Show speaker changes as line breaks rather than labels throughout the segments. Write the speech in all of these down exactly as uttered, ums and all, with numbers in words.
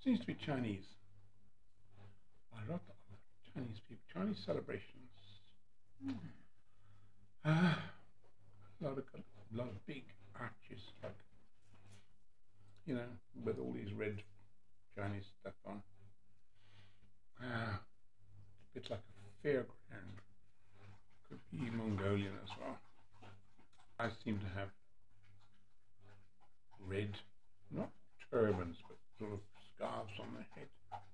seems to be Chinese. A lot of Chinese people, Chinese celebrations. Ah, a lot of a lot of big arches, like you know, with all these red Chinese stuff on. Ah, it's like a fairground. Could be Mongolian as well. I seem to have red, not turbans, but sort of scarves on their head,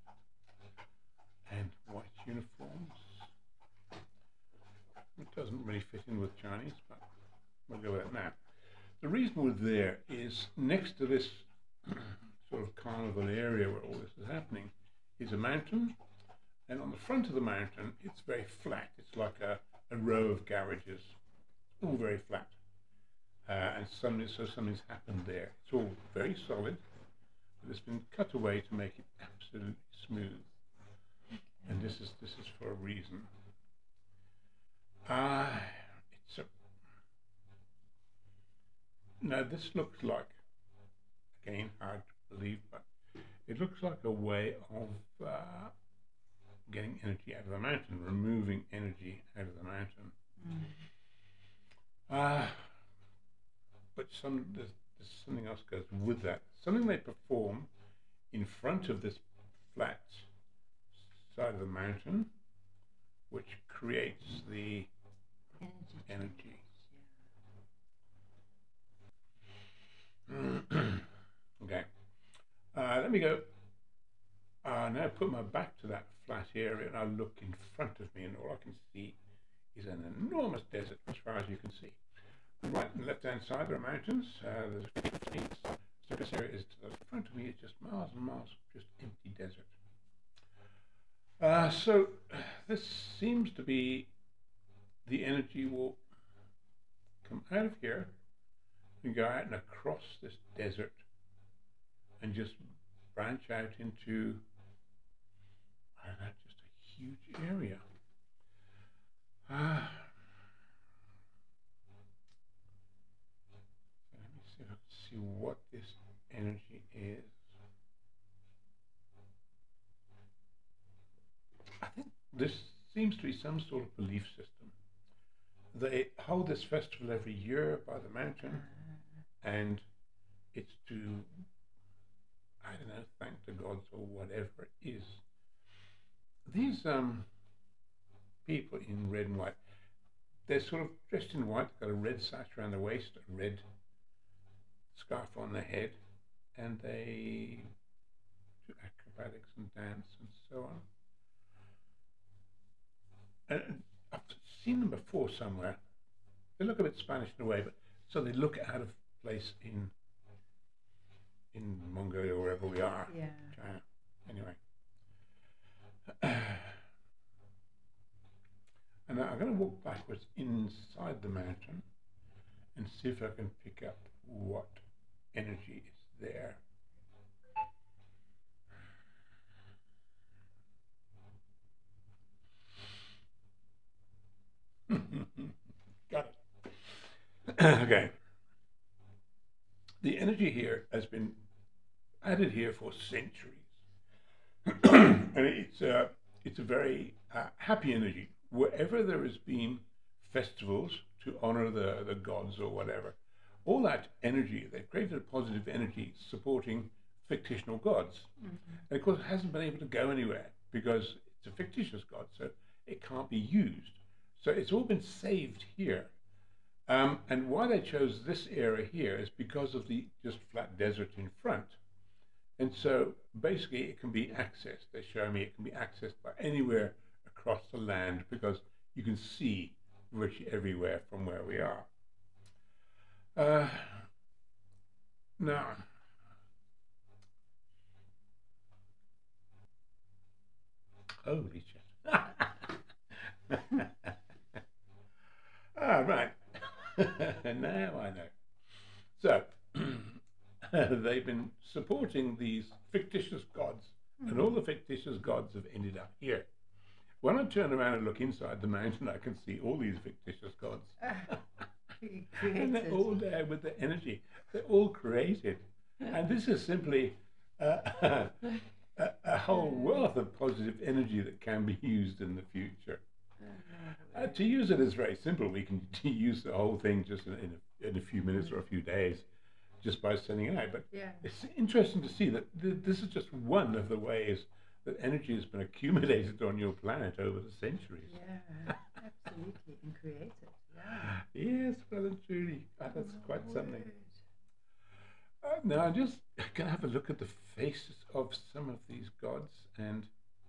and white uniforms. It doesn't really fit in with Chinese, but we'll go with that now. The reason we're there is next to this sort of carnival area where all this is happening is a mountain, and on the front of the mountain it's very flat. It's like a, a row of garages, all very flat. Uh, and something, so something's happened there. It's all very solid, but it's been cut away to make it absolutely smooth. And this is this is for a reason. Ah, uh, it's a. Now this looks like, again, hard to believe, but it looks like a way of uh, getting energy out of the mountain, removing energy out of the mountain. Ah. Mm. Uh, But some there's, there's something else goes with that. Something they perform in front of this flat side of the mountain, which creates the energy. energy. Okay. Uh, let me go. Uh, now put my back to that flat area, and I look in front of me, and all I can see is an enormous desert, as far as you can see. Right and left hand side there are mountains. Uh, there's fifteen. So this area is to the front of me is just miles and miles of just empty desert. Uh, so this seems to be the energy will come out of here and go out and across this desert and just branch out into, I don't know, just a huge area. Ah. Uh, See what this energy is. I think this seems to be some sort of belief system. They hold this festival every year by the mountain, and it's to, I don't know, thank the gods or whatever it is. These um, people in red and white, they're sort of dressed in white, got a red sash around the waist, a red scarf on their head, and they do acrobatics and dance and so on. And I've seen them before somewhere. They look a bit Spanish in a way, but so they look out of place in in Mongolia or wherever we are.
Yeah.
China. Anyway. And now I'm going to walk backwards inside the mountain and see if I can pick up what energy is there. Got it. Okay. The energy here has been added here for centuries. And it's a, it's a very uh, happy energy. Wherever there has been festivals to honor the, the gods or whatever, all that energy, they've created a positive energy supporting fictional gods. Mm-hmm. And of course it hasn't been able to go anywhere because it's a fictitious god, so it can't be used. So it's all been saved here. Um, and why they chose this area here is because of the just flat desert in front. And so basically it can be accessed. They show me it can be accessed by anywhere across the land because you can see virtually everywhere from where we are. Uh, now, holy shit. Ah, right. Now I know. So, they've been supporting these fictitious gods, mm-hmm. and all the fictitious gods have ended up here. When I turn around and look inside the mountain, I can see all these fictitious gods. And they're all there with the energy. They're all created. And this is simply uh, whole wealth of positive energy that can be used in the future.
Uh,
Uh, to use it is very simple. We can use the whole thing just in, in, a, in a few minutes or a few days just by sending it out. But
yeah.
it's interesting to see that th- this is just one of the ways that energy has been accumulated on your planet over the centuries.
Yeah, absolutely. And created. Yeah.
Yes, well and truly. Uh, that's
Oh,
quite something.
word.
Uh, now, I'm just going to have a look at the faces of some of these gods, and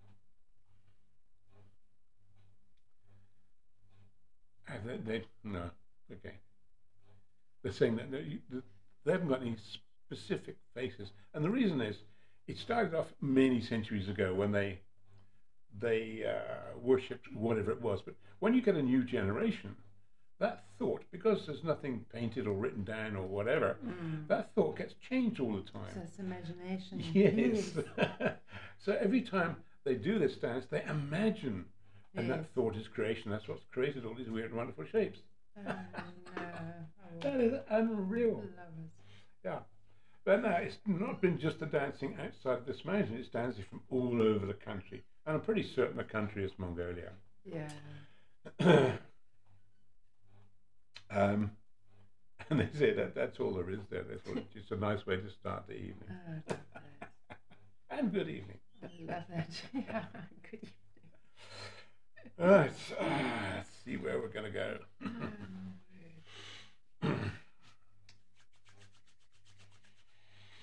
uh, they, they no, okay. They're saying that they, they haven't got any specific faces, and the reason is it started off many centuries ago when they they uh, worshipped whatever it was. But when you get a new generation, that thought, because there's nothing painted or written down or whatever,
Mm.
that thought gets changed all the
So
time.
it's imagination.
Yes. So every time they do this dance, they imagine, and
Yes.
that thought is creation. That's what's created all these weird and wonderful shapes.
Oh, no. Oh,
That is unreal.
love it.
Yeah. But no, it's not been just the dancing outside of this mountain, it's dancing from all over the country. And I'm pretty certain the country is Mongolia.
Yeah.
um, and they say that that's all there is there. They thought it's just a nice way to start the evening.
Oh, I love that.
And good evening.
I love that. Yeah. Good evening.
Right, uh, let's see where we're going to go.